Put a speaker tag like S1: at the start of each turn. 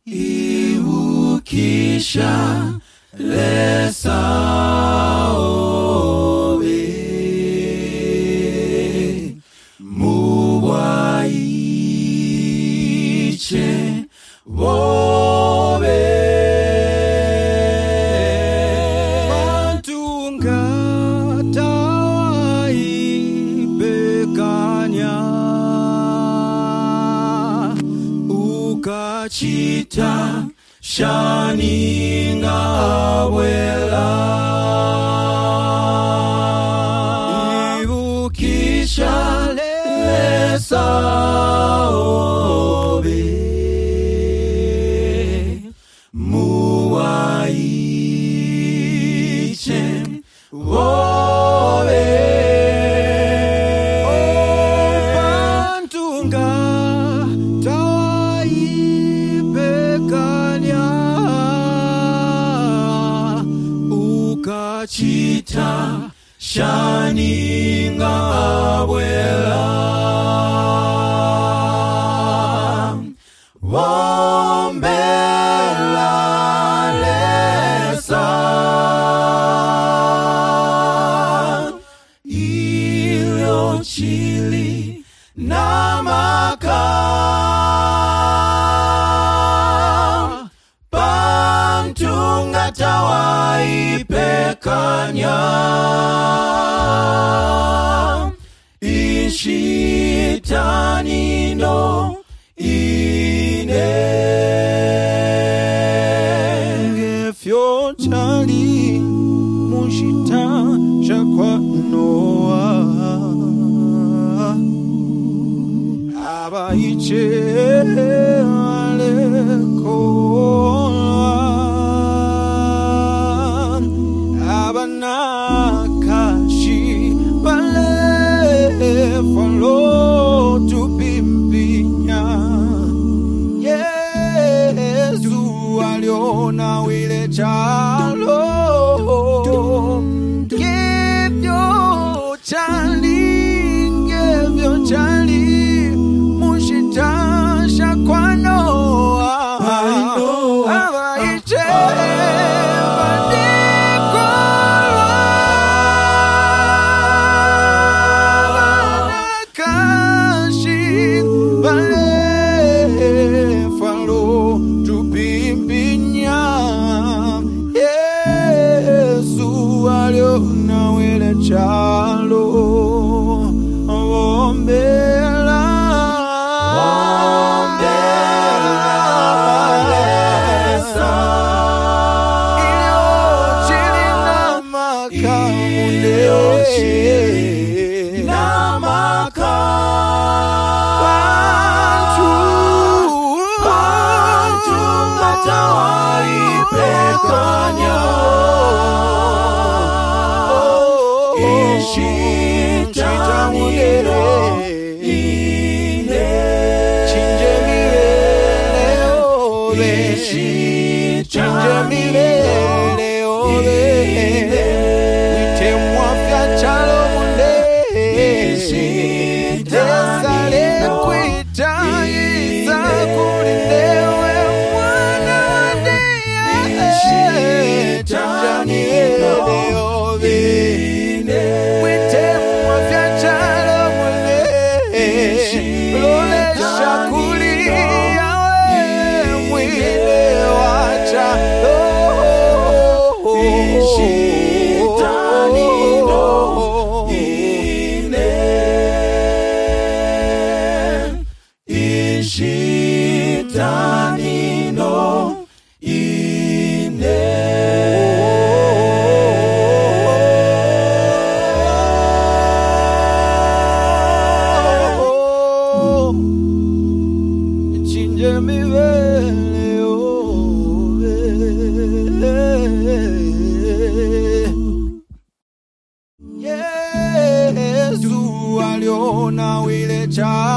S1: Iukisha lesa obe muwaiche obe Bantunga tawai bekanya ukachita shaninga awela Iukisha lesa obe muwaiche obe Bantunga tawai bekanya ukachita shaninga awela wombela lesa ilo chili na maka Bantunga tawai pekanya Ishitani no ine Gefyo chali mushita shakwa noa Abaiche aleko Abanakashi bale follow to bimbinya Yesu aliona wile chalo Give your chali Mushitasha kwa Noa Abaiche Chalo wombela lesa iyo chili na maka Bantunga tawai pekanya Ishitani no ine Chinje milele obe Wite mwafya chalo munde Desale kwita Iza kulindewe mwana deya Ishitani no obe Ishitani no ine Chinje milele obe Yesu aliona wile cha